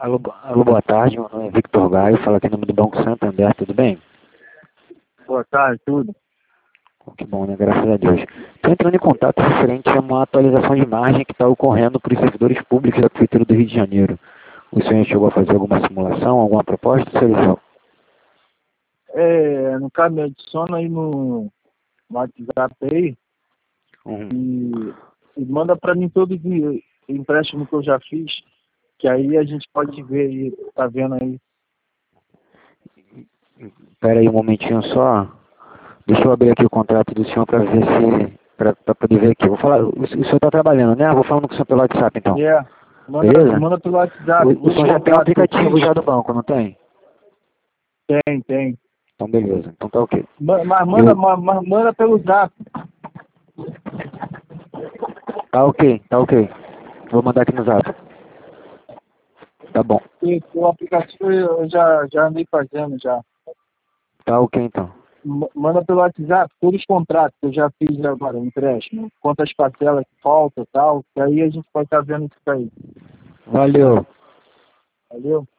Alô, boa tarde, meu nome é Victor Gaio, falo aqui em nome do Banco Santander, tudo bem? Boa tarde, tudo. Que bom, né? Graças a Deus. Estou entrando em contato referente a uma atualização de margem que está ocorrendo para os servidores públicos da Prefeitura do Rio de Janeiro. O senhor chegou a fazer alguma simulação, alguma proposta, senhor? No caso, me adiciona aí no WhatsApp aí e manda para mim todo o empréstimo que eu já fiz, que aí a gente pode ver aí, tá vendo aí. Espera aí um momentinho só. Deixa eu abrir aqui o contrato do senhor para ver se... para poder ver aqui. Vou falar, o senhor está trabalhando, né? Vou falando com o senhor pelo WhatsApp, então. Beleza? Manda pelo WhatsApp. O senhor já tem o aplicativo já do banco, não tem? Tem. Então, beleza. Então tá ok. Mas manda pelo Zap. Tá ok. Vou mandar aqui no Zap. Tá bom. E o aplicativo eu já andei fazendo já. Tá ok, então. Manda pelo WhatsApp todos os contratos que eu já fiz agora, empréstimo. Quantas parcelas que falta e tal, que aí a gente pode estar vendo isso aí. Valeu. Valeu?